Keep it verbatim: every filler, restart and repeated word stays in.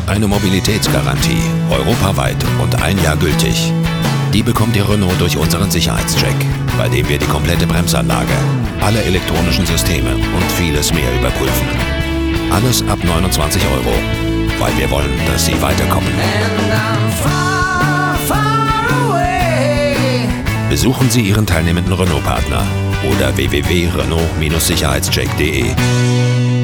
Eine Mobilitätsgarantie, europaweit und ein Jahr gültig. Die bekommt Ihr Renault durch unseren Sicherheitscheck, bei dem wir die komplette Bremsanlage, alle elektronischen Systeme und vieles mehr überprüfen. Alles ab neunundzwanzig Euro, weil wir wollen, dass Sie weiterkommen. Besuchen Sie Ihren teilnehmenden Renault-Partner oder w w w punkt renault Sicherheitscheck punkt de.